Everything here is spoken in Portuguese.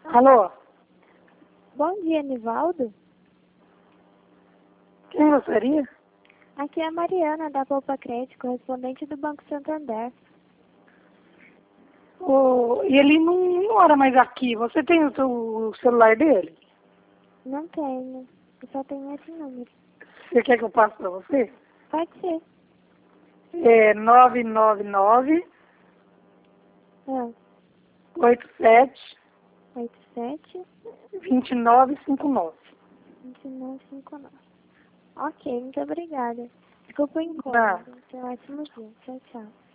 Alô? Bom dia, Nivaldo. Quem gostaria? Aqui é a Mariana, da Poupa Crédito, correspondente do Banco Santander. E ele não mora mais aqui. Você tem o celular dele? Não tenho. Eu só tenho esse número. Você quer que eu passe pra você? Pode ser. É 999 Ah, 87 87 2959. 2959. Ok, muito obrigada. Desculpa o Tá. incômodo. Tenha um ótimo dia. Tchau, tchau.